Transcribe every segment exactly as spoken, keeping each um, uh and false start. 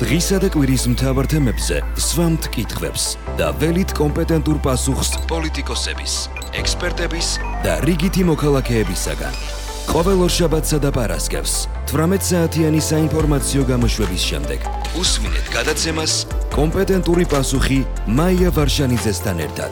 დღისა და კვირის მთავარ თემებზე სვამთ კითხვებს და ველით კომპეტენტურ პასუხს პოლიტიკოსების, ექსპერტების და რიგითი მოქალაქეებისაგან. ყოველ ორშაბათსა და პარასკევს თვრამეტ საათიანი საინფორმაციო გამოშვების შემდეგ უსმინეთ გადაცემას კომპეტენტური პასუხი მაია ვარშანიძესთან ერთად.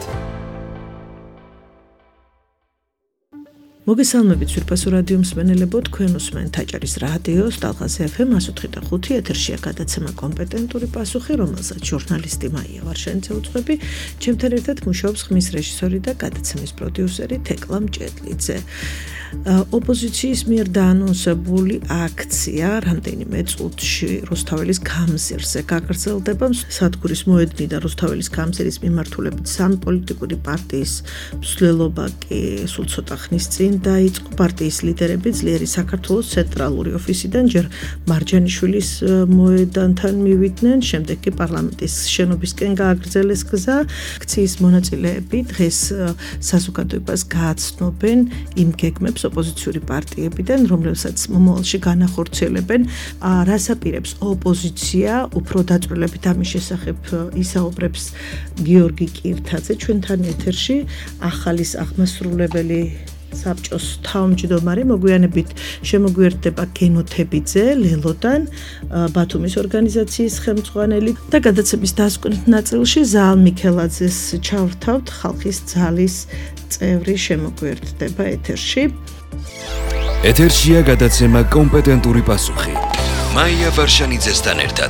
მოგესალმებით სვირფასო რადიო მსმენელებო, თქვენ უსმენთ აჭარის რადიოს ტალღაზე ეფ ემ one oh three point five ეთერშია გადაცემა კომპეტენტური პასუხი, რომელსაც ჟურნალისტი მაია ვარშანიძე უძღვები, ჩემთან ერთად მუშაობს ხმის რეჟისორი და გადაცემის პროდიუსერი თეკლა მჭედლიძე. ოპოზიციის მიერ დაანონსებული აქცია რამდენიმე წუთში რუსთაველის გამზირზე გაგრძელდება. სადგურის მოედნი და რუსთაველის გამზირის მიმართულებით სამი პოლიტიკური პარტიის მსვლელობა კი სულ ცოტა ხნის წინ დაიწყო. პარტიის ლიდერები ძლიერი საქართველოს ცენტრალური ოფისიდან ჯერ მარჯანიშვილის მოედანთან მივიდნენ, შემდეგ კი პარლამენტის შენობისკენ გააგრძელეს გზა. აქციის მონაწილეები დღეს საზოგადოებას გააცნობენ იმ გეგმებს ოპოზიციური პარტიებიდან, რომლებსაც მომავალში განახორციელებენ. რას აპირებს ოპოზიცია, უფრო დაწვრილებით ამის შესახებ ისაუბრებს გიორგი კირთაძე ჩვენთან ეთერში, ახალის აღმასრულებელი საბჭოს თავმჯდომარე. მოგვიანებით შემოგვიერთდება გენოთებიძე ლელოდან, ბათუმის ორგანიზაციის ხელმძღვანელი და გადაცემის დასკვნით ნაწილში ზაალ მიქელაძეს ჩავრთავთ, ხალხის ძალის წევრი შემოგვიერთდება ეთერში. ეთერშია გადაცემა კომპეტენტური პასუხი მაია ვარშანიძესთან ერთად.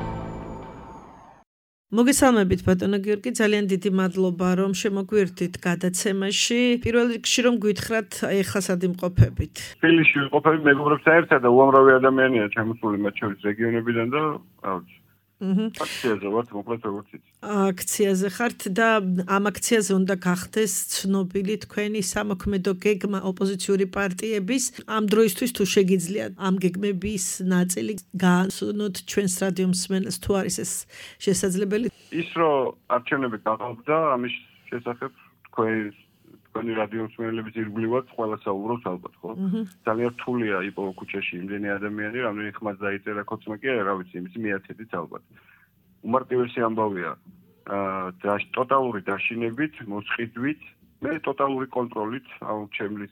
მოგესალმებით ბატონო გიორგი, ძალიან დიდი მადლობა რომ შემოგვიერთდით გადაცემაში. პირველ რიგში რომ გითხრათ ეხლა სად იმყოფებით? თბილისში ვიმყოფებით მეგობრებთან ერთად და უამრავი ადამიანია ჩამოსული მათ შორის რეგიონებიდან და ავთი. აქციაზე ვართ, მოკლედ როგორც იცით. აქციაზე ხართ და ამ აქციაზე უნდა გახდეს ცნობილი თქვენი სამოქმედო გეგმა ოპოზიციური პარტიების. ამ დროისთვის თუ შეგიძლიათ ამ გეგმების ნაწილი გააცნოთ ჩვენს რადიო მსმენელს, თუ არის ეს შესაძლებელი? ის რომ არჩევნები გაყალბდა, ამის შესახებ თქვენ თქვენი რადიო მსმენელების ირგვლივად ყველა საუბრობს ალბათ, ხო? ძალიან რთულია იპოვო ქუჩაში იმდენი ადამიანი, რამდენი ხმაც დაიწერა ქოცმა კი არა, რა ვიცი, იმის მიაცედით ალბათ. უმარტივესი ამბავია, და ტოტალური დაშინებით, მოსყიდვით, მე ტოტალური კონტროლით აუჩემლის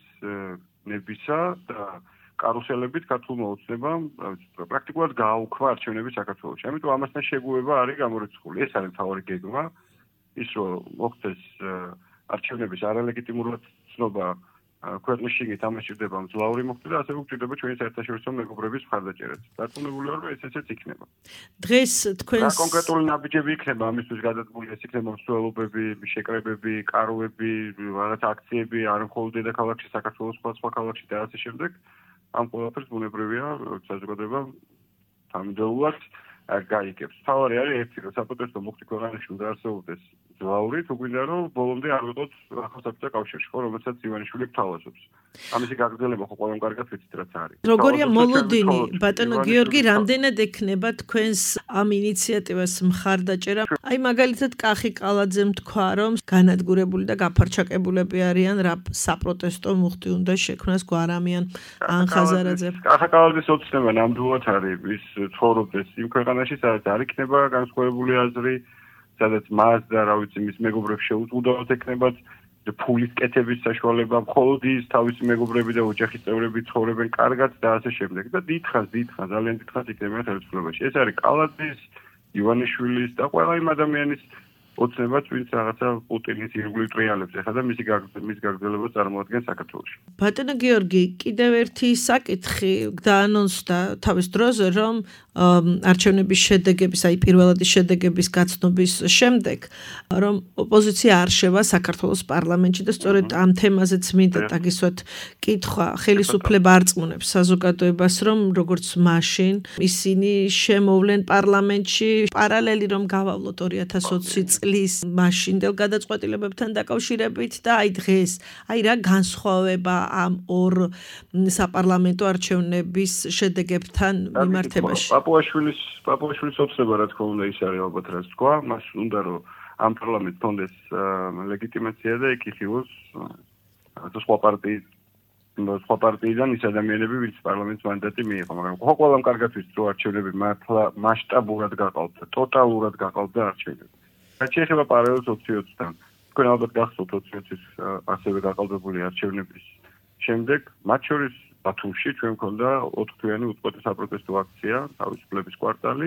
ნებისა და კარუსელებით ქართულმა ოცნებამ პრაქტიკულად გააუქმა არჩევნები საქართველოში. ამიტომ ამასთან შეგუება არის გამორიცხული. ეს არის მთავარი გეგმა, ის რომ მოხდეს არჩევნების არალეგიტიმურად ცნობა ქვეყნის შიგნით, ამას ჭირდება მძლავრი მოხდა და ასევე გვჭირდება ჩვენი საერთაშორისო მეგობრების მხარდაჭერაც. დარწმუნებული ვარ, რომ ეს ესეც იქნება. დღეს თქვენს კონკრეტული ნაბიჯები იქნება ამისთვის გადადგმული, ეს იქნება მსვლელობები, შეკრებები, კარვები, რაღაც აქციები, არ მხოლოდ დედაქალაქში, საქართველოს სხვა სხვა ქალაქში და ასე შემდეგ. ამ ყველაფერს ბუნებრივია საზოგადოება თანმიმდევრულად გაიგებს. თავარი არის ერთი, რომ საპროტესტო მუხტი ქვეყანაში უნდა არსებობდეს ძვაური, თუ გვინდა რომ ბოლომდე არ ვიყოთ ახალ საბჭოთა კავშირში, ხო, რომელსაც ივანიშვილი გთავაზობს. ამისი გაგრძელება ხო ყველამ კარგად ვიცით რაც არის. როგორია მოლოდინი, ბატონო გიორგი, რამდენად ექნება თქვენს ამ ინიციატივას მხარდაჭერა? აი მაგალითად კახი კალაძემ თქვა, რომ განადგურებული და გაფარჩაკებულები არიან, რა საპროტესტო მუხტი უნდა შექმნას გვარამიან ანხაზარაძე. კახა კალაძის ოცნება ნამდვილად არის ის ცხოვრობდეს იმ ქვეყანაში, სადაც არ იქნება განსხვავებული აზრი, სადაც მას და რა ვიცი მის მეგობრებს შეუძლუდავად ექნებათ ფულის კეთების საშუალება, მხოლოდ ის თავისი მეგობრები და ოჯახის წევრები ცხოვრებენ კარგად და ასე შემდეგ. და დიდხანს, დიდხანს, ძალიან დიდხანს იქნება ხელისუფლებაში. ეს არის კალაძის, ივანიშვილის და ყველა იმ ადამიანის ოცნებაც, ვინც რაღაცა პუტინის ირგვლივ ტრიალებს ეხლა და მისი მის გაგრძელებას წარმოადგენს საქართველოში. ბატონო გიორგი, კიდევ ერთი საკითხი დაანონსდა თავის დროზე, რომ არჩევნების შედეგების, აი პირველადი შედეგების გაცნობის შემდეგ, რომ ოპოზიცია არ შევა საქართველოს პარლამენტში და სწორედ ამ თემაზეც მინდა დაგისვათ კითხვა. ხელისუფლება არწმუნებს საზოგადოებას, რომ როგორც მაშინ ისინი შემოვლენ პარლამენტში, პარალელი რომ გავავლოთ ორი ათას ოცი წლის მაშინდელ გადაწყვეტილებებთან დაკავშირებით და აი დღეს, აი რა განსხვავება ამ ორ საპარლამენტო არჩევნების შედეგებთან მიმართებაში? პაპუაშვილის პაპუაშვილის ოცნება რა თქმა უნდა ის არის ალბათ რაც თქვა, მას უნდა რომ ამ პარლამენტს ჰქონდეს ლეგიტიმაცია და ეკითხოს სხვა პარტიის სხვა პარტიიდან ის ადამიანები, ვინც პარლამენტის მანდატი მიიღო, მაგრამ ხო ყველამ კარგად ვიცით, რომ არჩევნები მართლა მასშტაბურად გაყავდა, ტოტალურად გაყავდა არჩევნები. რაც შეეხება პარალელს ოცი ოცთან, თქვენ ალბათ გახსოვთ ოცი ოცის ასევე გაყალბებული არჩევნების შემდეგ, მათ შორის ბათუმში ჩვენ მქონდა ოთხთვიანი უწყვეტი საპროტესტო აქცია, თავისუფლების კვარტალი,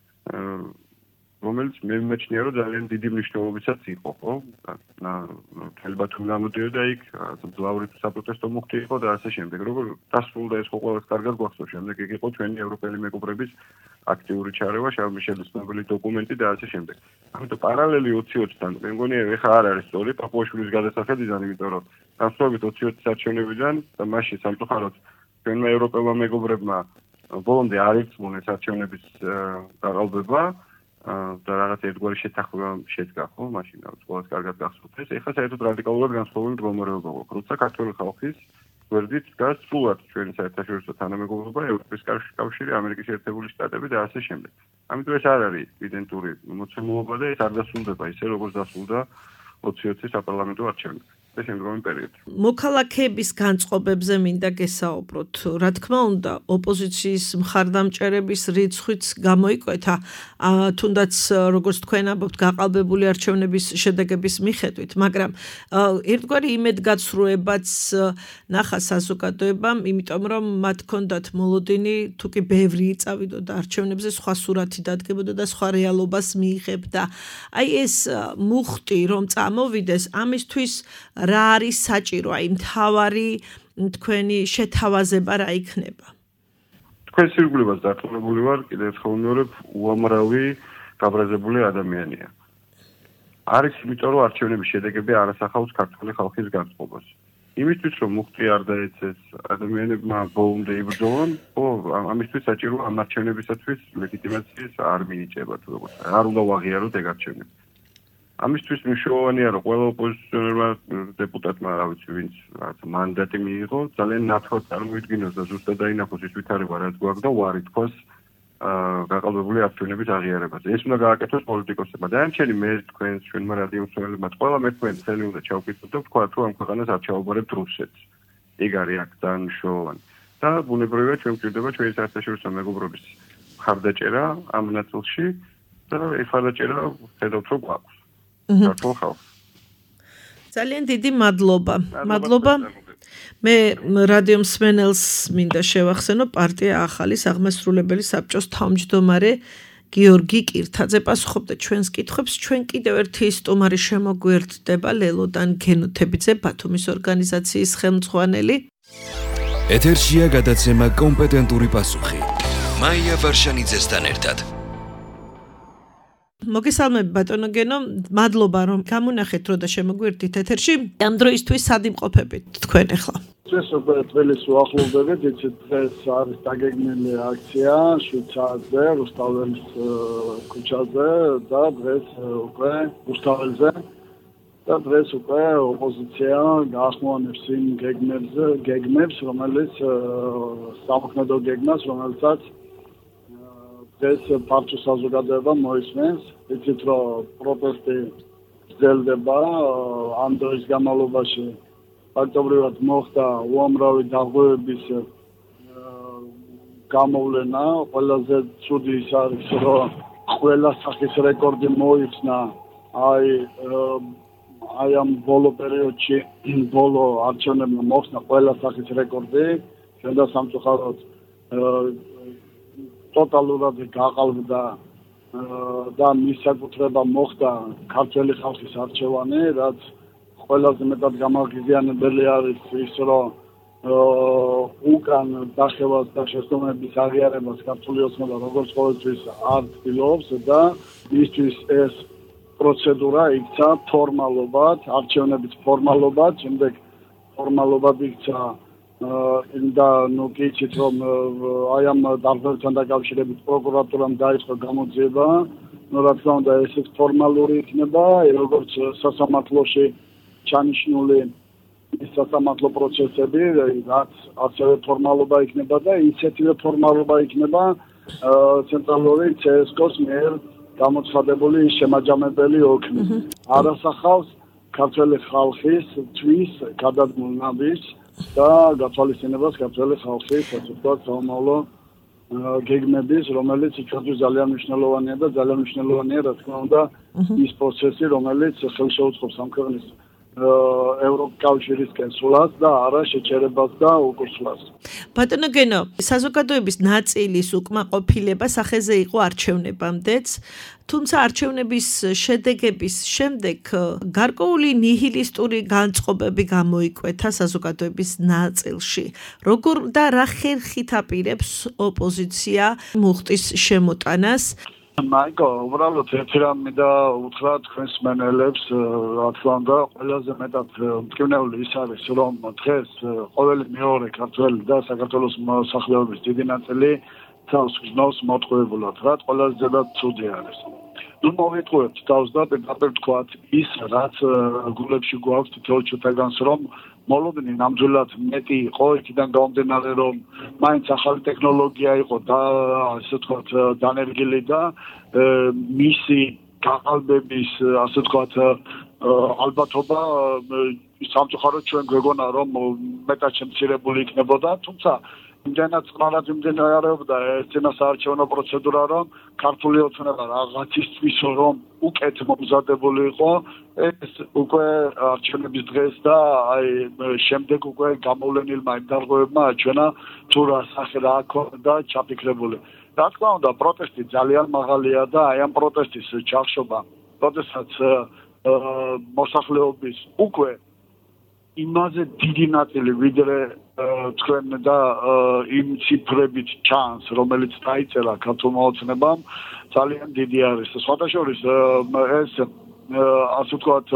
რომელიც მე მიმაჩნია, რომ ძალიან დიდი მნიშვნელობისაც იყო, ხო? მთელი ბათუმი გამოდიოდა იქ, მძლავრი საპროტესტო მუხტი იყო და ასე შემდეგ. როგორ დასრულდა ეს ხო ყველას კარგად გვახსოვს, შემდეგ იქ იყო ჩვენი ევროპელი მეგობრების აქტიური ჩარევა, შარლ მიშელის ცნობილი დოკუმენტი და ასე შემდეგ. ამიტომ პარალელი ოცი ოცთან, მე მგონი ეხა არ არის სწორი პაპუაშვილის გადასახედიდან, იმიტომ რომ განსხვავებით ოცი ოცის არჩევნებიდან და მაშინ სამწუხაროდ ჩვენმა ევროპელმა მეგობრებმა ბოლომდე არ ირწმუნეს არჩევნების გაყალბება და რაღაც ერთგვარი შეთანხმება შედგა, ხო, მაშინ რაც ყველას კარგად გახსოვთ. ეს ეხლა საერთოდ რადიკალურად განსხვავებული მდგომარეობა გვაქვს, როცა ქართული ხალხის გვერდით დგას სრულად ჩვენი საერთაშორისო თანამეგობრობა, ევროპის კავშირი, ამერიკის შეერთებული შტატები და ასე შემდეგ. ამიტომ ეს არ არის იდენტური მოცემულობა და ეს არ დასრულდება ისე, როგორც დასრულდა ოცი ოცის საპარლამენტო არჩევნები. ეს შემდგომი პერიოდი. მოქალაქეების განწყობებზე მინდა გესაუბროთ. რა თქმა უნდა, ოპოზიციის მხარდამჭერების რიცხვიც გამოიკვეთა, თუნდაც როგორც თქვენ ამბობთ, გაყალბებული არჩევნების შედეგების მიხედვით, მაგრამ ერთგვარი იმედგაცრუებაც ნახა საზოგადოებამ, იმიტომ რომ მათ ჰქონდათ მოლოდინი, თუ კი ბევრი იწავიდოდა არჩევნებზე, სხვა სურათი დადგებოდა და სხვა რეალობას მიიღებდა. აი ეს მუხტი რომ წამოვიდეს, ამისთვის რა არის საჭირო, აი მთავარი თქვენი შეთავაზება რა იქნება? თქვენ სირგულებას დარწმუნებული ვარ, კიდევ ერთხელ ვიმეორებ, უამრავი გაბრაზებული ადამიანია. არის იმიტომ, რომ არჩევნების შედეგები არ ასახავს ქართული ხალხის განწყობას. იმისთვის, რომ მუხტი არ დაეცეს ადამიანებმა ბოლომდე იბრძოლონ, ხო, ამისთვის საჭირო ამ არჩევნებისათვის ლეგიტიმაციის არ მიიჭება თუ როგორც. არ უნდა ვაღიაროთ ეგ არჩევნები. ამისთვის მნიშვნელოვანია, რომ ყველა ოპოზიციონერმა დეპუტატმა, რა ვიცი, ვინც რაღაც მანდატი მიიღო, ძალიან ნათლად წარმოიდგინოს და ზუსტად დაინახოს ის ვითარება, რაც გვაქვს და უარი თქვას გაყალბებული არჩევნების აღიარებაზე. ეს უნდა გააკეთოს პოლიტიკოსებმა. დანარჩენი მე თქვენ ჩვენმა რადიომსმენელებმა ყველა მე თქვენ წელი უნდა ჩავკითხოთ და ვთქვათ, რომ ამ ქვეყანას არ ჩაუბარებთ რუსეთს. ეგ არის აქ ძალიან მნიშვნელოვანი. და ბუნებრივია ჩვენ გვჭირდება ჩვენი საერთაშორისო მეგობრობის მხარდაჭერა ამ ნაწილში და ეს მხარდაჭერა ხედავთ, რომ გვაქვს. ძალიან დიდი მადლობა. მადლობა. მე რადიომსმენელს მინდა შევახსენო პარტია ახალის აღმასრულებელი საბჭოს თავმჯდომარე გიორგი კირთაძე პასუხობდა ჩვენს კითხვებს. ჩვენ კიდევ ერთი სტუმარი შემოგვერდება ლელოდან გენოთებიძე, ბათუმის ორგანიზაციის ხელმძღვანელი. ეთერშია გადაცემა კომპეტენტური პასუხი. მაია ვარშანიძესთან ერთად. მოგესალმები ბატონო გენო, მადლობა რომ გამონახეთ რო და შემოგვერდით ეთერში. ამ დროისთვის სად იმყოფებით თქვენ ახლა? დღეს უკვე თბილისს უახლოვდებით, იცით დღეს არის დაგეგმილი აქცია შვიცარზე, რუსთაველის ქუჩაზე და დღეს უკვე რუსთაველზე და დღეს უკვე ოპოზიცია გაახმოვანებს იმ გეგმებს, გეგმებს, რომელიც სამოქმედო გეგმას, რომელსაც ეს პარტიის საზოგადოება მოისმენს, იცით რომ პროტესტი გრძელდება ამ დროის განმავლობაში ფაქტობრივად მოხდა უამრავი დაღუპების გამოვლენა, ყველაზე ცუდი ის არის, რომ ყველა სახის რეკორდი მოიხსნა აი აი ამ ბოლო პერიოდში, ბოლო არჩევნებმა მოხსნა ყველა სახის რეკორდი, ჩვენ და სამწუხაროდ ტოტალურად გაყალბდა და მის საკუთრება მოხდა ქართველი ხალხის არჩევანი, რაც ყველაზე მეტად გამაღიზიანებელი არის ის, რომ უკან დახევას და შეცდომების აღიარებას ქართული ოცნება როგორც ყოველთვის არ ცდილობს და მისთვის ეს პროცედურა იქცა ფორმალობად, არჩევნების ფორმალობად, შემდეგ ფორმალობად იქცა და ნუ გიცით რომ აი ამ დაღუპებთან დაკავშირებით პროკურატურამ დაიწყო გამოძიება, ნუ რა თქმა უნდა ესეც ფორმალური იქნება, როგორც სასამართლოში ჩანიშნული სასამართლო პროცესები, რაც ასევე ფორმალობა იქნება და ისეთივე ფორმალობა იქნება ცენტრალური ცე ეს კოს მიერ გამოცხადებული შემაჯამებელი ოქი. არასახავს ქართველი ხალხის თვის გადადგმულნების და გათვალისწინებას ქართველი ხალხის, ასე ვთქვათ, სამომავლო გეგმების, რომელიც ჩვენთვის ძალიან მნიშვნელოვანია და ძალიან მნიშვნელოვანია, რა თქმა უნდა, ის პროცესი, რომელიც ხელს შეუწყობს ამ ქვეყნის ევროკავშირისკენ სვლას და არა შეჩერებას და უკუსვლას. ბატონო გენო, საზოგადოების ნაწილის უკმაყოფილება სახეზე იყო არჩევნებამდეც, თუმცა არჩევნების შედეგების შემდეგ გარკვეული ნიჰილისტური განწყობები გამოიკვეთა საზოგადოების ნაწილში. როგორ და რა ხერხით აპირებს ოპოზიცია მუხტის შემოტანას? მაიკო, უბრალოდ ერთი რამე და უთხრა თქვენს მენელებს, რა თქმა უნდა, ყველაზე მეტად მტკივნეული ის არის, რომ დღეს ყოველი მეორე ქართველი და საქართველოს მოსახლეობის დიდი ნაწილი თავს გრძნობს მოტყუებულად, რა ყველაზე ზედად ცუდი არის. ნუ მოვიტყუებთ თავს და პირდაპირ თქვათ ის, რაც გულებში გვაქვს თითოეულ ჩვენთაგანს, რომ მოლოდინი ნამდვილად მეტი იყო იქიდან გამომდინარე, რომ მაინც ახალი ტექნოლოგია იყო და ასე ვთქვათ დანერგილი და მისი გაყალბების ასე ვთქვათ ალბათობა სამწუხაროდ ჩვენ გვეგონა რომ მეტად შემცირებული იქნებოდა, თუმცა იმდენად წყნარად მიმდინარეობდა ეს წინასაარჩევნო პროცედურა, რომ ქართული ოცნება რაღაცისთვის რომ უკეთ მომზადებული იყო, ეს უკვე არჩევნების დღეს და აი შემდეგ უკვე გამოვლენილმა იმ დარღვევებმა აჩვენა თუ რა სახე რა ქონდა ჩაფიქრებული. რა თქმა უნდა, პროტესტი ძალიან მაღალია და აი ამ პროტესტის ჩახშობა, როდესაც მოსახლეობის უკვე იმაზე დიდი ნაწილი ვიდრე თქვენ და იმ ციფრებით ჩანს, რომელიც დაიწერა ქართულმა ოცნებამ, ძალიან დიდი არის. სხვადასხვა ეს ასე ვთქვათ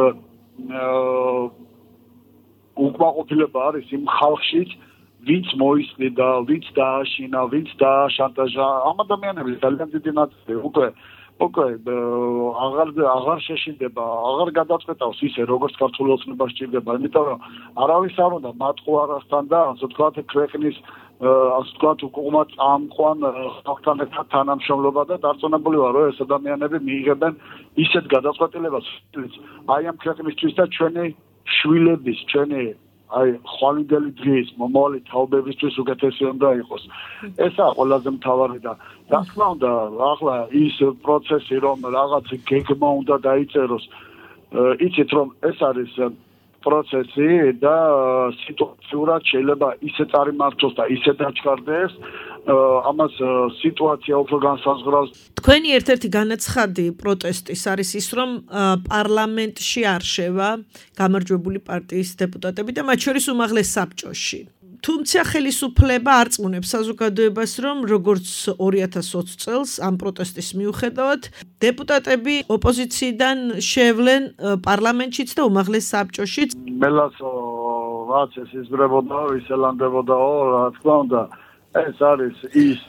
უკმაყოფილება არის იმ ხალხშიც, ვინც მოისყიდა, ვინც დააშინა, ვინც დააშანტაჟა. ამ ადამიანების ძალიან დიდი ნაწილი უკვე უკვე აღარ აღარ შეშინდება, აღარ გადაწყვეტავს ისე, როგორც ქართული ოცნება სჭირდება, იმიტომ რომ არავის არ უნდა მატყუარასთან და ასე ვთქვათ ქვეყნის ასე ვთქვათ უკუღმა წამყვან ხალხთან ერთად თანამშრომლობა და დარწმუნებული ვარ, რომ ეს ადამიანები მიიღებენ ისეთ გადაწყვეტილებას, აი ამ ქვეყნისთვის და ჩვენი შვილების, ჩვენი აი ხვალინდელი დღის მომავალი თაობებისთვის უკეთესი უნდა იყოს. ესაა ყველაზე მთავარი და რა თქმა უნდა, ახლა ის პროცესი, რომ რაღაც გეგმა უნდა დაიწეროს, იცით რომ ეს არის პროცესი და სიტუაციურად შეიძლება ისე წარიმართოს და ისე დაჩქარდეს, ამას სიტუაცია უფრო განსაზღვრავს. თქვენი ერთ-ერთი განაცხადი პროტესტის არის ის, რომ პარლამენტში არ შევა გამარჯვებული პარტიის დეპუტატები და მათ შორის უმაღლეს საბჭოში. თუმცა ხელისუფლება არწმუნებს საზოგადოებას, რომ როგორც ორი ათას ოცი წელს ამ პროტესტის მიუხედავად დეპუტატები ოპოზიციიდან შევლენ პარლამენტშიც და უმაღლეს საბჭოშიც. მელასო რაც ეს იზრდებოდა, ისელანდებოდაო, რა თქმა უნდა, ეს არის ის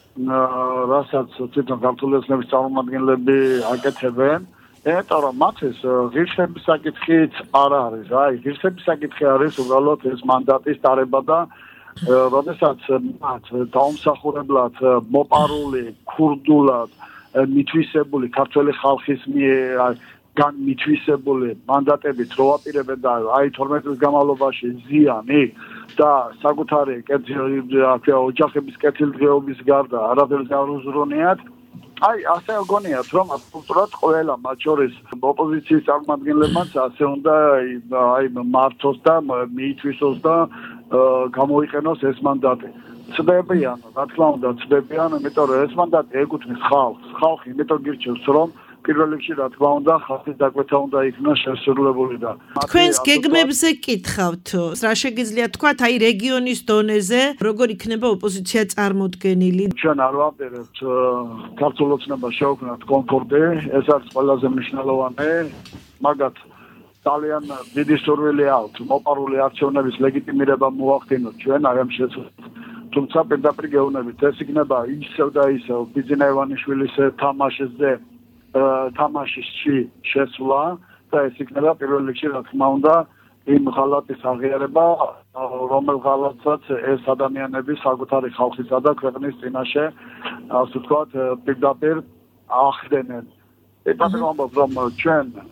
რასაც თვითონ ქართული ოცნების წარმომადგენლები აკეთებენ. იმიტომ რომ მათ ეს ღირსების საკითხიც არ არის, აი ღირსების საკითხი არის უბრალოდ ეს მანდატის დარება და როდესაც მათ დაუმსახურებლად მოპარული, ქურდულად მითვისებული ქართველი ხალხის მიერ გან მითვისებული მანდატებით რო აპირებენ და აი თორმეტ წლის განმავლობაში ზიანი და საკუთარი ოჯახების კეთილდღეობის გარდა არაფერს არ უზრუნიათ. აი ასე გონიათ რომ აბსოლუტურად ყველა მათ შორის ოპოზიციის წარმომადგენლებმაც ასე უნდა აი მართოს და მიითვისოს და გამოიყენოს ეს მანდატი. ცდებიან, რა თქმა უნდა ცდებიან, იმიტომ რომ ეს მანდატი ეკუთვნის ხალხს. ხალხი იმიტომ გირჩევს რომ პირველ რიგში რა თქმა უნდა ხალხის დაკვეთა უნდა იქნას შესრულებული და თქვენს გეგმებზე კითხავთ, რა შეგიძლია თქვათ აი რეგიონის დონეზე, როგორ იქნება ოპოზიცია წარმოდგენილი? ჩვენ არ ვაპირებთ ქართულ ოცნებას შევქმნათ კონკორდე, ეს არის ყველაზე მნიშვნელოვანი, მაგათ ძალიან დიდი სურვილი აქვს მოპარული არჩევნების ლეგიტიმირება მოახდინოთ ჩვენ აი ამ შეცვლით. თუმცა პირდაპირ გეუბნებით, ეს იქნება ისევ და ისევ ბიძინა ივანიშვილის თამაშზე თამაშში შესვლა და ეს იქნება პირველ რიგში რა თქმა უნდა იმ ღალატის აღიარება, რომელ ღალატსაც ეს ადამიანები საკუთარი ხალხისა და ქვეყნის წინაშე ასე ვთქვათ პირდაპირ ახდენენ. ერთად ვამბობ, რომ ჩვენ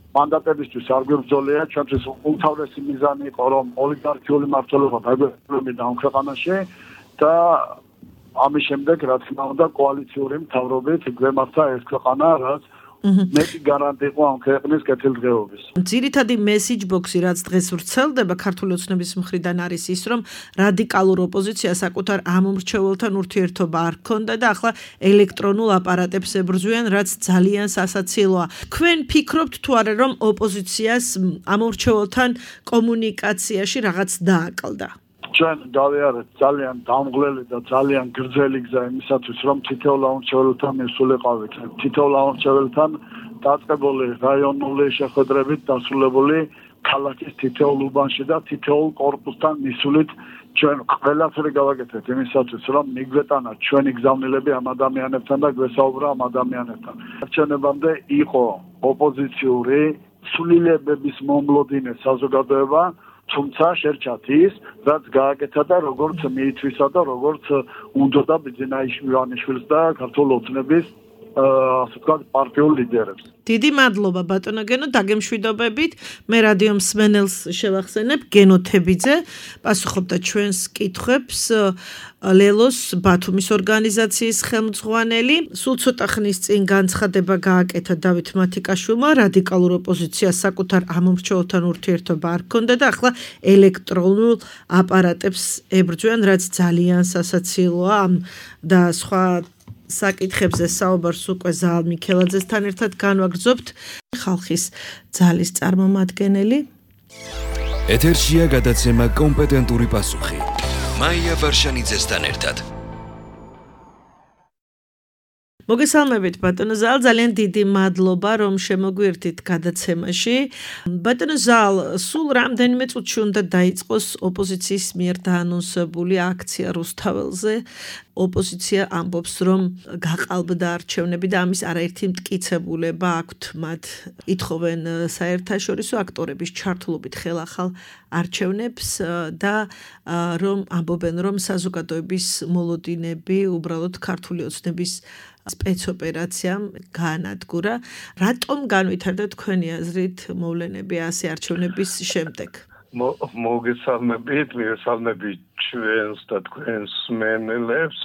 მანდატებისთვის არ გვებრძოლია, ჩვენთვის უმთავრესი მიზანი იყო, რომ ოლიგარქიული მმართველობა დაგვეპყრობინა ამ ქვეყანაში და ამის შემდეგ, რა თქმა უნდა, კოალიციური მთავრობით გვემართა ეს ქვეყანა, რაც მეტი გარანტი იყო ამ ქვეყნის კეთილდღეობის. ძირითადი მესიჯ ბოქსი, რაც დღეს ვრცელდება ქართული ოცნების მხრიდან არის ის, რომ რადიკალურ ოპოზიციას საკუთარ ამომრჩეველთან ურთიერთობა არ ჰქონდა და ახლა ელექტრონულ აპარატებს ებრძვიან, რაც ძალიან სასაცილოა. თქვენ ფიქრობთ თუ არა, რომ ოპოზიციას ამომრჩეველთან კომუნიკაციაში რაღაც დააკლდა? ჩვენ გავიარეთ ძალიან დამღლელი და ძალიან გრძელი გზა იმისათვის, რომ თითოეულ ამორჩეველთან მისულიყავით. თითოეულ ამორჩეველთან დაწყებული რაიონული შეხვედრებით დასრულებული ქალაქის თითოეულ უბანში და თითოეულ კორპუსთან მისულით ჩვენ ყველაფერი გავაკეთეთ იმისათვის, რომ მიგვეტანა ჩვენი გზავნილები ამ ადამიანებთან და გვესაუბრა ამ ადამიანებთან. არჩევნებამდე იყო ოპოზიციური ცვლილებების მომლოდინე საზოგადოება, თუმცა შერჩათ ის, რაც გააკეთა და როგორც მიითვისა და როგორც უნდოდა ბიძინაიშვილის და ქართული ოცნების ასე ვთქვათ პარტიულ ლიდერებს. დიდი მადლობა ბატონო გენო, დაგემშვიდობებით. მე რადიო მსმენელს შევახსენებ, გენო თებიძე პასუხობდა ჩვენს კითხვებს, ლელოს ბათუმის ორგანიზაციის ხელმძღვანელი. სულ ცოტა ხნის წინ განცხადება გააკეთა დავით მათიკაშვილმა, რადიკალურ ოპოზიციას საკუთარ ამომრჩეველთან ურთიერთობა არ ჰქონდა და ახლა ელექტრონულ აპარატებს ებრძვიან, რაც ძალიან სასაცილოა და სხვა საკითხებზე საუბარს უკვე ზაალ მიქელაძესთან ერთად განვაგრძობთ. ხალხის ძალის წარმომადგენელი. ეთერშია გადაცემა კომპეტენტური პასუხი. მაია ვარშანიძესთან ერთად. მოგესალმებით ბატონო ზაალ, ძალიან დიდი მადლობა რომ შემოგვიერთით გადაცემაში. ბატონო ზაალ, სულ რამდენიმე წუთში უნდა დაიწყოს ოპოზიციის მიერ დაანონსებული აქცია რუსთაველზე. ოპოზიცია ამბობს, რომ გაყალბდა არჩევნები და ამის არაერთი მტკიცებულება აქვთ მათ. ითხოვენ საერთაშორისო აქტორების ჩართულობით ხელახალ არჩევნებს და რომ ამბობენ, რომ საზოგადოების მოლოდინები უბრალოდ ქართული ოცნების სპეცოპერაციამ გაანადგურა. რატომ განვითარდა თქვენი აზრით მოვლენები ასე არჩევნების შემდეგ? მოგესალმებით, მოგესალმებით ჩვენს და თქვენს მსმენელებს.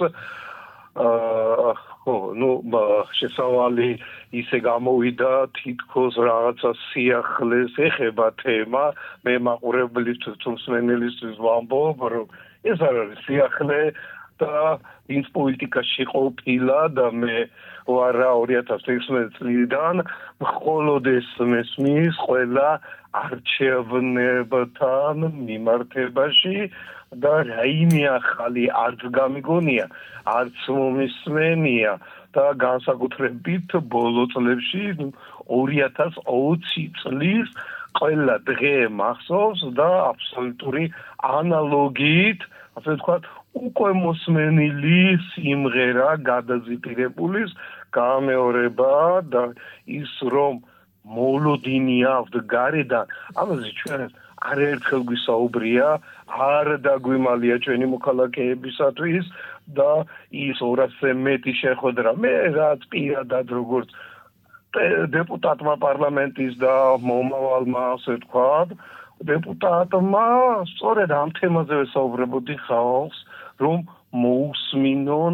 აა ხო, ну, შესავალი ისე გამოვიდა, თითქოს რაღაცა სიახლეს ეხება თემა. მე მაყურებლისთვის თუ მსმენელისთვის ვამბობ, რომ ეს არ არის სიახლე და ვინც პოლიტიკაში ყოფილა და მე ვარ ორი ათას ექვსმეტ წლიდან მხოლოდ ეს მესმის ყველა არჩევნებთან მიმართებაში და რაიმე ახალი არც გამიგონია, არც მომისმენია და განსაკუთრებით ბოლო წლებში ორი ათას ოცი წლის ყველა დღე მახსოვს და აბსოლუტური ანალოგიით, ასე ვთქვათ, უკვე მოსმენილი სიმღერა გადაზიდირებულის გამეორება და ის რომ მოლოდინი აქვთ გარედან, ამაზე ჩვენ არაერთხელ გვისაუბრია, არ დაგვიმალია ჩვენი მოქალაქეებისათვის და ის ორასზე მეტი შეხვედრა. მე რაც პირადად როგორც დეპუტატმა პარლამენტის და მომავალმა, ასე ვთქვათ, დეპუტატმა სწორედ ამ თემაზე ვესაუბრებოდი ხალხს, რომ მოусმინონ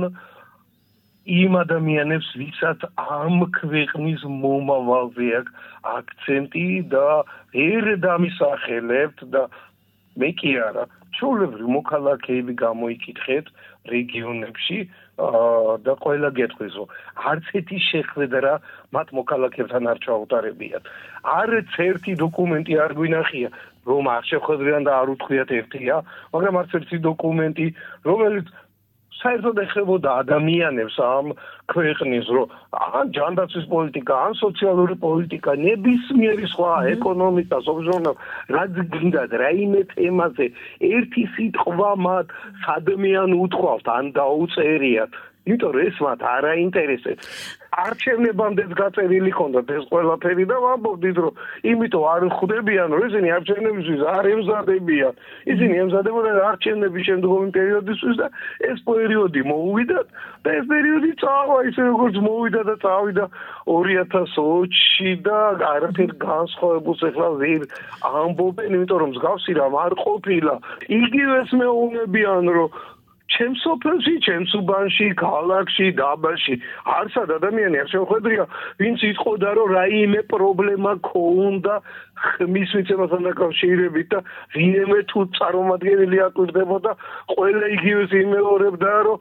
იმ ადამიანებს, ვისაც ამ ქვეყნის მომავალზე აქვს აქცენტი და ვერ დამისახელებთ და მე კი არა, ჩვეულებრივ მოქალაქეები გამოიკითხეთ რეგიონებში და ყველა გეტყვის, რომ არც ერთი შეხვედრა მათ მოქალაქეებთან არ ჩაუტარებიათ. არც ერთი დოკუმენტი არ გვინახია, რომ არ შეხვედრიან და არ უთხრიათ ერთია, მაგრამ არც ერთი დოკუმენტი, რომელიც საერთოდ ეხებოდა ადამიანებს ამ ქვეყნის, რომ ან ჯანდაცვის პოლიტიკა, ან სოციალური პოლიტიკა, ნებისმიერი სხვა ეკონომიკა, სოციალური, რაც გინდათ, რაიმე თემაზე ერთი სიტყვა მათ სადმიან უთხოვთ, ან დაუწერიათ. იმიტომ რომ ეს მათ არ აინტერესებს. არჩევნებამდეც გაწერილი ჰქონდათ ეს ყველაფერი და ვამბობდით რომ იმიტომ არ ხვდებიან რომ ისინი არჩევნებისთვის არ ემზადებიან. ისინი ემზადებიან არჩევნების შემდგომი პერიოდისთვის და ეს პერიოდი მოუვიდათ და ეს პერიოდი წავა ისე როგორც მოვიდა და წავიდა ორი ათას ოცი და არაფერ განსხვავებულს ახლა ვერ ამბობენ, იმიტომ რომ მსგავსი რამ არ ყოფილა. იგივეს მეუბნებიან რომ ჩემს სოფელში, ჩემს უბანში, ქალაქში, დაბაში არსად ადამიანი არ შეხვედრია, ვინც იტყოდა რომ რაიმე პრობლემა ქონდა ხმის მიცემასთან დაკავშირებით და ვინმე თუ წარმომადგენელი აკვირდებოდა, ყველა იგივეს იმეორებდა რომ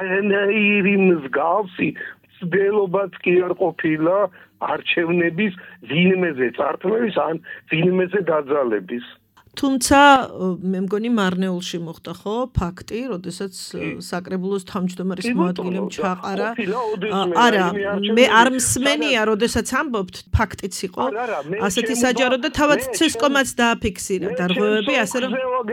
აირი მსგავსი ცდილობაც კი არ ყოფილა არჩევნების ვინმეზე წართმევის ან ვინმეზე დაძალების. თუმცა მე მგონი მარნეულში მოხდა ხო ფაქტი, როდესაც საკრებულოს თავმჯდომარის მოადგილემ ჩაყარა. არა, მე არ მსმენია, როდესაც ამბობთ, ფაქტიც იყო. ასეთი საჯარო და თავად ცესკომაც დააფიქსირა დარღვევები, ასე რომ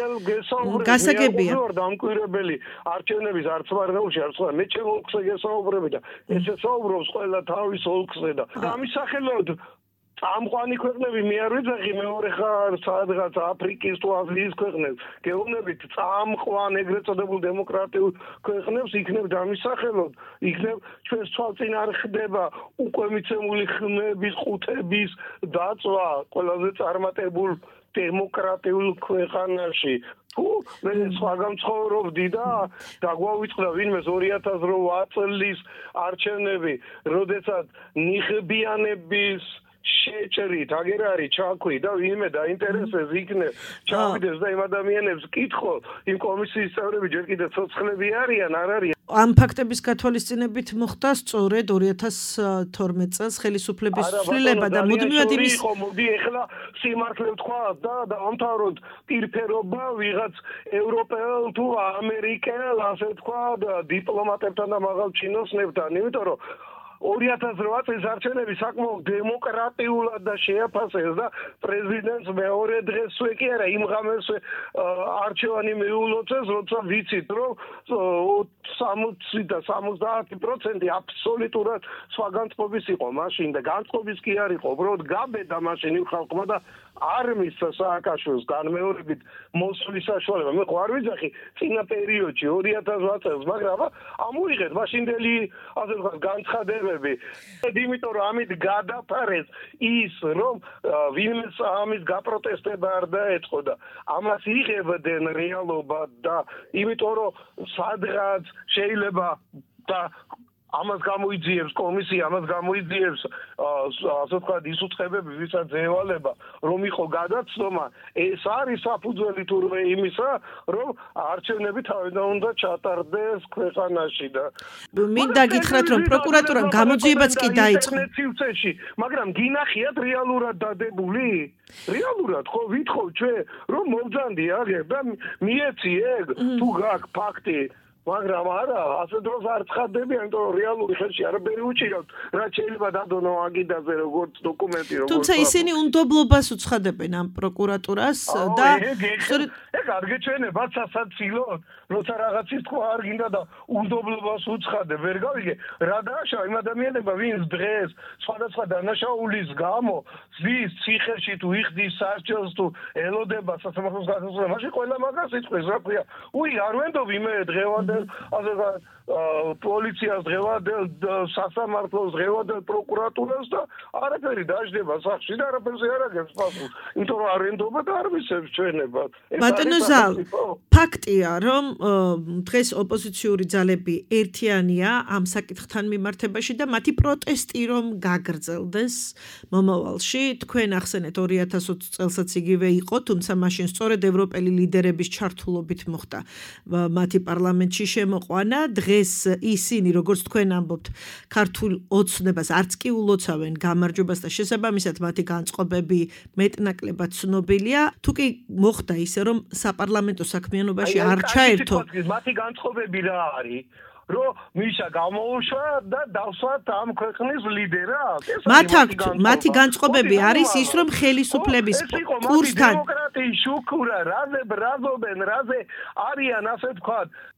გასაგებია. დამკვირვებელი არჩევნების არც მარნეულში არც სხვა მე ჩემ ოლქზე გესაუბრები და ესე საუბრობს ყველა თავის ოლქზე და ამის სახელად წამყვანი ქვეყნები მე არ ვიძახი მეორე ხარ სადღაც აფრიკის თუ აზიის ქვეყნებს გეუბნებით წამყვან ეგრეთ წოდებულ დემოკრატიულ ქვეყნებს იქნებ დამისახელოთ იქნებ ჩვენს თვალწინ არ ხდება უკვე მიცემული ხმების ყუთების დაწვა ყველაზე წარმატებულ დემოკრატიულ ქვეყანაში თუ მე სხვაგან ცხოვრობდი და დაგვავიწყდა ვინმეს ორი ათას რვა წლის არჩევნები როდესაც ნიხბიანების შეჭრით აგერ არის ჩაქვი და ვინმე დაინტერესებს იქნებ ჩავიდეს და იმ ადამიანებს კითხო იმ კომისიის წევრები ჯერ კიდევ ცოცხლები არიან არ არიან ამ ფაქტების გათვალისწინებით მოხდა სწორედ ორი ათას თორმეტ წელს ხელისუფლების ცვლილება და მუდმივად იმის ხო მოდი ეხლა სიმართლე ვთქვა და დავამთავროთ პირფერობა ვიღაც ევროპელ თუ ამერიკელ ასე თქვა დიპლომატებთან და მაღალ ჩინოსნებთან იმიტომ რომ ორი ათას რვა წლის არჩევნები საკმაოდ დემოკრატიულად და შეაფასეს და პრეზიდენტს მეორე დღესვე კი არა იმ ღამესვე არჩევანი მიულოცეს, როცა ვიცით რომ სამოცი და სამოცდაათი პროცენტი აბსოლუტურად სხვა განწყობის იყო მაშინ და განწყობის კი არ იყო, უბრალოდ გაბედა მაშინ იმ ხალხმა და არ მისცა სააკაშვილს განმეორებით მოსვლის საშუალება. მე ხო არ ვიძახი წინა პერიოდში ორი ათას რვა წელს, მაგრამ ამოიღეთ მაშინდელი ასე ვთქვათ განცხადებები. იმიტომ რომ ამით გადაფარეს ის რომ ვინმეს ამის გაპროტესტება არ დაეწყო და ამას იღებდნენ რეალობა და იმიტომ რომ სადღაც შეიძლება და ამას გამოიძიებს კომისია, ამას გამოიძიებს ასე ვთქვათ ის უწყებები, ვისაც ევალება, რომ იყო გადაცნობა, ეს არის საფუძველი თურმე იმისა, რომ არჩევნები თავიდან უნდა ჩატარდეს ქვეყანაში და მინდა გითხრათ, რომ პროკურატურამ გამოძიებაც კი დაიწყო. მაგრამ გინახიათ რეალურად დადებული? რეალურად ხო ვითხოვ ჩვენ, რომ მოვძანდი აგერ და მიეცი ეგ თუ გაქვს ფაქტი მაგრამ არა, ასე დროს არ ცხადდება, იმიტომ რომ რეალური ხელში არაფერი უჭირავთ, რაც შეიძლება დადონო აგიდაზე როგორც დოკუმენტი, როგორც თუმცა ისინი უნდობლობას უცხადებენ ამ პროკურატურას და სწორედ ეგ არ გეჩვენებათ სასაცილოდ, როცა რაღაცის თქვა არ გინდა და უნდობლობას უცხადებ, ვერ გავიგე, რა დააშავა იმ ადამიანებმა, ვინც დღეს სხვადასხვა დანაშაულის გამო ზის ციხეში თუ იხდის სასჯელს თუ ელოდება სასამართლოს გასასვლელს, მაშინ ყველა მაგას იტყვის, რა ქვია, უი არ ვენდობ იმე დღევანდელ ასე პოლიციას დღევანდელ სასამართლოს დღევანდელ პროკურატურას და არაფერი დაждდება სახში და არაფერზე არ აგებს პასუხს. იმიტომ რომ არ ენდობა და არ მისცემს ჩვენებად. ბატონო ზალ, ფაქტია, რომ დღეს ოპოზიციური ძალები ერთიანია ამ საკითხთან მიმართებაში და მათი პროტესტი რომ გაგრძელდეს მომავალში, თქვენ ახსენეთ ორი ათას ოცი წელსაც იგივე იყო, თუმცა მაშინ სწორედ ევროპელი ლიდერების ჩართულობით მოხდა მათი პარლამენტში შემოყვანა. დღეს ისინი, როგორც თქვენ ამბობთ, ქართულ ოცნებას არც კი ულოცავენ გამარჯვებას და შესაბამისად მათი განწყობები მეტნაკლებად ცნობილია. თუ კი მოხდა ისე, რომ საპარლამენტო საქმიანობაში არ ჩაერთო. მათი განწყობები რა არის? რომ მიშა გამოუშვა და დავსვათ ამ ქვეყნის ლიდერად. მათ აქვთ მათი განწყობები არის ის, რომ ხელისუფლების კურსთან დემოკრატიის შუქურა, რაზე ბრაზობენ, რაზე არიან ასე ვთქვათ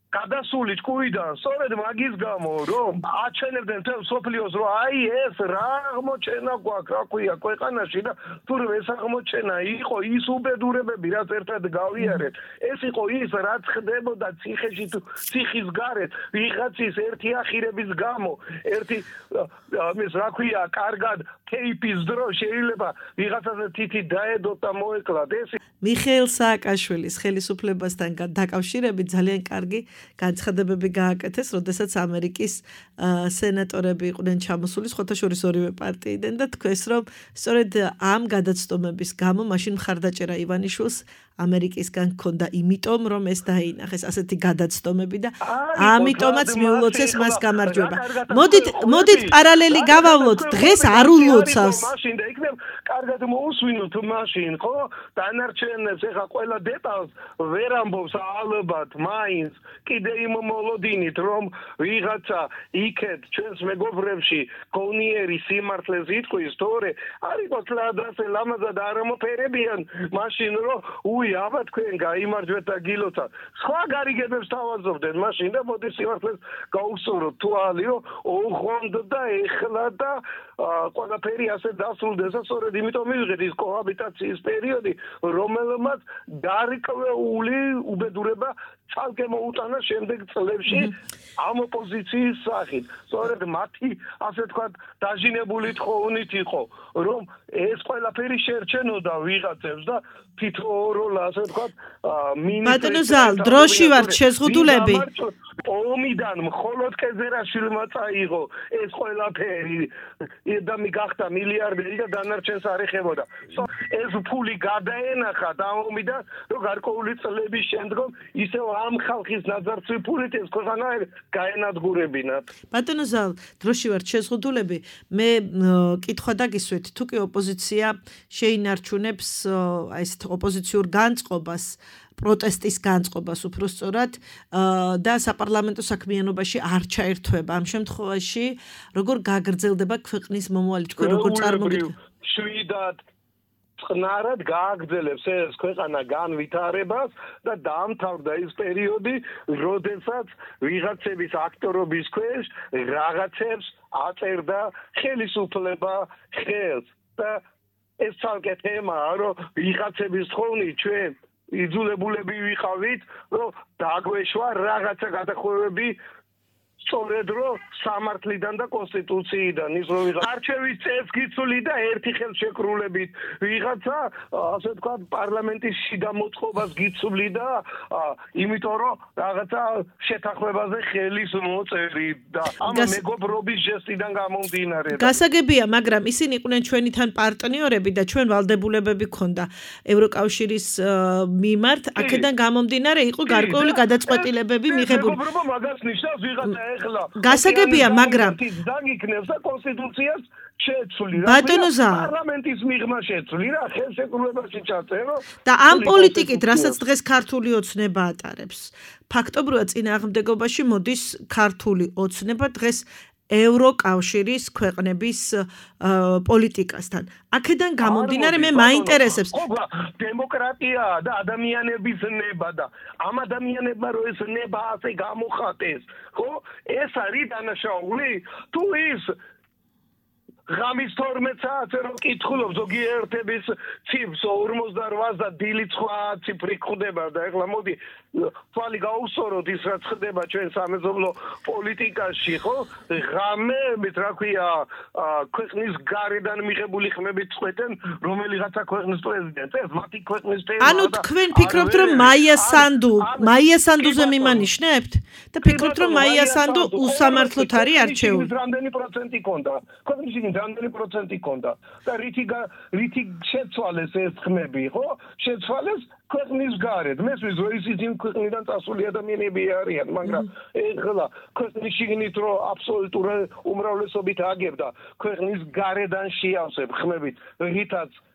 გადასული ჭკუიდან სწორედ მაგის გამო რომ აჩვენებდნენ თელ სოფლიოს რომ აი ეს რა აღმოჩენა გვაქვს რა ქვია ქვეყანაში და თურმე ეს აღმოჩენა იყო ის უბედურებები რაც ერთად გავიარეთ ეს იყო ის რაც ხდებოდა ციხეში თუ ციხის გარეთ ვიღაცის ერთი ახირების გამო ერთი ეს რა ქვია კარგად кейპის დრო შეიძლება ვიღაცაზე თითი დაედოთ და მოეკლათ ეს მიხეილ სააკაშვილის ხელისუფლებასთან დაკავშირებით ძალიან კარგი განცხადებები გააკეთეს, როდესაც ამერიკის სენატორები იყვნენ ჩამოსული, სხვათა შორის ორივე პარტიიდან და თქვეს, რომ სწორედ ამ გადაცდომების გამო მაშინ მხარდაჭერა ივანიშვილს ამერიკისგან ჰქონდა, იმიტომ რომ ეს დაინახეს ასეთი გადაცდომები და ამიტომაც მიულოცეს მას გამარჯვება. მოდით, მოდით პარალელი გავავლოთ, დღეს არ ულოცავს. მაშინ და იქნებ კარგად მოусვინოთ მაშინ, ხო? დანარჩენებს ეხა ყველა დეტალს ვერ ამბობს ალბათ, მაინც კიდე იმ მოლოდინით, რომ ვიღაცა იქეთ ჩვენს მეგობრებში გონიერი სიმართლეს იტყვის, თორე არ იყოს ლადასე ლამაზად არ ამოფერებიან, მაშინ რომ უი აბა თქვენ გაიმარჯვეთ და გილოცავთ. სხვა გარიგებებს თავაზობდნენ მაშინ და მოდი სიმართლეს გაუსურვოთ თვალი, რომ ოღონდ და ეხლა და ყველაფერი ასე დასრულდეს და სწორედ იმიტომ მივიღეთ ის კოჰაბიტაციის პერიოდი, რომელმაც გარკვეული უბედურება ცალკე მოუტანა შემდეგ წლებში ამ ოპოზიციის სახით. სწორედ მათი ასე თქვათ დაჟინებული თხოვნით იყო, რომ ეს ყველაფერი შერჩენოდა ვიღაცებს და თითოეულ ასე თქვათ მინისტრს ბატონო ზალ, დროში ვართ შეზღუდულები. ომიდან მხოლოდ კეზერაშვილმა წაიღო ეს ყველაფერი და მიგახდა მილიარდერი და დანარჩენს არ ეხებოდა. ეს ფული გადაენახა და ომიდან რომ გარკვეული წლების შემდგომ ისევ ამ ხალხის ნაძარცვი ფულით ეს ქვეყანა გაენადგურებინათ. ბატონო ზალ, დროში ვართ შეზღუდულები. მე კითხვა დაგისვეთ, თუ კი ოპოზიცია შეინარჩუნებს აი ეს ოპოზიციურ განწყობას პროტესტის განწყობას უფრო სწორად და საპარლამენტო საქმიანობაში არ ჩაერთვება. ამ შემთხვევაში როგორ გაგრძელდება ქვეყნის მომავალი, თქვენ როგორ წარმოგიდგენთ? შვიდად წყნარად გააგრძელებს ეს ქვეყანა განვითარებას და დაამთავრდა ის პერიოდი, როდესაც ვიღაცების აქტორობის ქვეშ რაღაცებს აწერდა ხელისუფლება ხელს და ეს ცალკე თემაა, რომ ვიღაცების თხოვნით ჩვენ იძულებულები ვიყავით, რომ დაგვეშვა რაღაცა გადახვევები სწორედ რომ სამართლიდან და კონსტიტუციიდან ის რომ ვიღაცა არჩევის წესს გიცვლი და ერთი ხელშეკრულებით ვიღაცა ასე ვთქვათ პარლამენტის შიდა მოწყობას გიცვლი და იმიტომ რომ რაღაცა შეთანხმებაზე ხელის მოწერი და ამ მეგობრობის ჟესტიდან გამომდინარე. გასაგებია, მაგრამ ისინი იყვნენ ჩვენი თან პარტნიორები და ჩვენ ვალდებულებები ქონდა ევროკავშირის მიმართ, აქედან გამომდინარე იყო გარკვეული გადაწყვეტილებები მიღებული. მეგობრობა მაგას ნიშნავს ვიღაცა გასაგებია, მაგრამ დაგიქნევს და კონსტიტუციას შეცვლი რა. ბატონო ზა, პარლამენტის მიღმა შეცვლი რა, ხელშეკრულებაში ჩაწერო. და ამ პოლიტიკით, რასაც დღეს ქართული ოცნება ატარებს, ფაქტობრივად წინააღმდეგობაში მოდის ქართული ოცნება დღეს ევროკავშირის ქვეყნების პოლიტიკასთან. აქედან გამომდინარე მე მაინტერესებს დემოკრატია და ადამიანების ნება და ამ ადამიანებმა რო ეს ნება ასე გამოხატეს, ხო? ეს არის დანაშაული თუ ის ღამის თორმეტ საათზე რომ კითხულობ ზოგიერთების ციფრს ორმოცდაოთხს და დილით სხვა ციფრი ხდება და ეხლა მოდი თვალი გაუსწოროთ ის რაც ხდება ჩვენ სამეზობლო პოლიტიკაში, ხო? ღამე რა ქვია ქვეყნის გარედან მიღებული ხმებით წყვეტენ რომელიღაცა ქვეყნის პრეზიდენტს, ეს მათი ქვეყნის თემაა. ანუ თქვენ ფიქრობთ რომ მაია სანდუ, მაია სანდუზე მიმანიშნებთ? და ფიქრობთ რომ მაია სანდუ უსამართლოდ არის არჩეული? რამდენი პროცენტი ქონდა? ქვეყნის რამდენი პროცენტი ქონდა და რითი რითი შეცვალეს ეს ხმები, ხო? შეცვალეს ქვეყნის გარეთ. მესმის რომ ისიც იმ ქვეყნიდან წასული ადამიანები არიან, მაგრამ ეხლა ქვეყნის შიგნით რომ აბსოლუტურ უმრავლესობით აგებდა ქვეყნის გარედან შეავსებ ხმებით, რითაც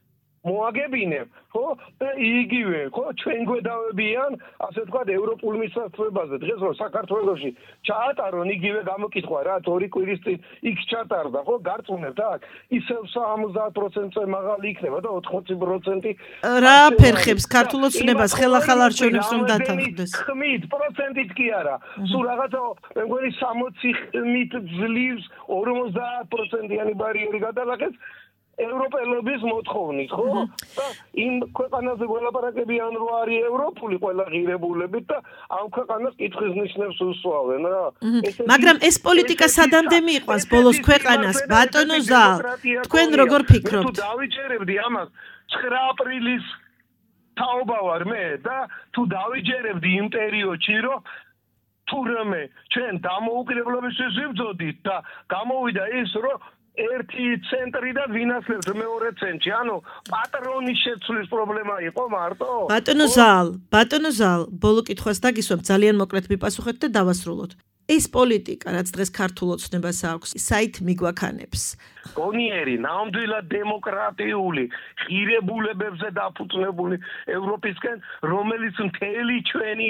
მოაგებინებ, ხო? და იგივე, ხო, ჩვენ გვედავებიან, ასე ვთქვათ, ევროპულ მისაწვდომაზე. დღეს რომ საქართველოში ჩაატარონ იგივე გამოკითხვა, რაც ორი კვირის წინ იქ ჩატარდა, ხო, გარწმუნებთ აქ, ისევ სამოცდაათ პროცენტზე მაღალი იქნება და ოთხმოცი პროცენტი რა ფერხებს ქართულ ოცნებას ხელახალ არჩევნებს რომ დათანხმდეს. ხმით პროცენტით კი არა. სულ რაღაცა მე მგონი სამოცი ხმით ძლივს ორმოცდაათ პროცენტიანი ბარიერი გადალახეს. ევროპელების მოთხოვნით, ხო? და იმ ქვეყანაზე ველაპარაკებიან რომ არის ევროპული ყველა ღირებულებით და ამ ქვეყანას კითხვის ნიშნებს უსვავენ რა. მაგრამ ეს პოლიტიკა სადამდე მიიყვანს ბოლოს ქვეყანას, ბატონო ზალ, თქვენ როგორ ფიქრობთ? თუ დავიჯერებდი ამას ცხრა აპრილის თაობა ვარ მე და თუ დავიჯერებდი იმ პერიოდში რომ თურმე ჩვენ დამოუკიდებლობისთვის ვიბრძოდით და გამოვიდა ის რომ ერთი ცენტრი და ვინასლებს მეორე ცენტრი. ანუ პატრონის შეცვლის პრობლემა იყო მარტო. ბატონო ზალ, ბატონო ზალ, ბოლო კითხვას დაგისვამ, ძალიან მოკლედ მიპასუხეთ და დავასრულოთ. ეს პოლიტიკა, რაც დღეს ქართულ ოცნებას აქვს, საით მიგვაქანებს? გონიერი, ნამდვილად დემოკრატიული, ღირებულებებზე დაფუძნებული ევროპისკენ, რომელიც მთელი ჩვენი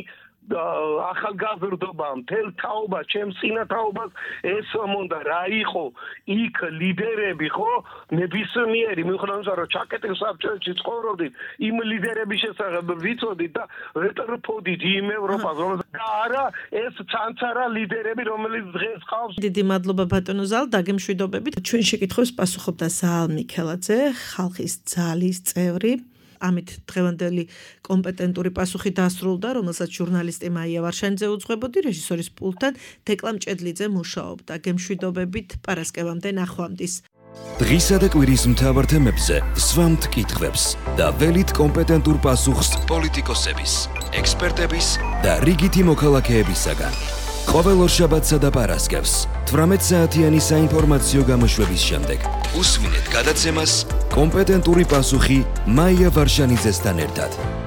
ახალგაზრდობა, მთელ თაობა, ჩემს წინათაობას ესმოდა რა იყო იქ ლიდერები, ხო? ნებისმიერი, მიუხედავად იმისა, რომ ჩაკეტილ საბჭოებში ცხოვრობდით, იმ ლიდერების შესახებ ვიცოდით და ვეტრფოდით იმ ევროპას, რომელსაც და არა ეს ცანცარა ლიდერები, რომელიც დღეს ყავს. დიდი მადლობა ბატონო ზალ, დაგემშვიდობებით. ჩვენ შეკითხვებს პასუხობდა ზალ მიქელაძე, ხალხის ძალის წევრი. ამით დღევანდელი კომპეტენტური პასუხი დასრულდა, რომელსაც ჟურნალისტი მაია ვარშანიძე უძღვებოდი, რეჟისორის პულტთან თეკლა მჭედლიძე მუშაობდა. გემშვიდობებით, პარასკევამდე ნახვამდის. დღისა და კვირის მთავარ თემებზე სვამთ კითხვებს და ველით კომპეტენტურ პასუხს პოლიტიკოსების, ექსპერტების და რიგითი მოქალაქეებისაგან. ყოველ ორშაბათსა და პარასკევს თვრამეტ საათიანი საინფორმაციო გამოშვების შემდეგ უსმინეთ გადაცემას კომპეტენტური პასუხი მაია ვარშანიძესთან ერთად.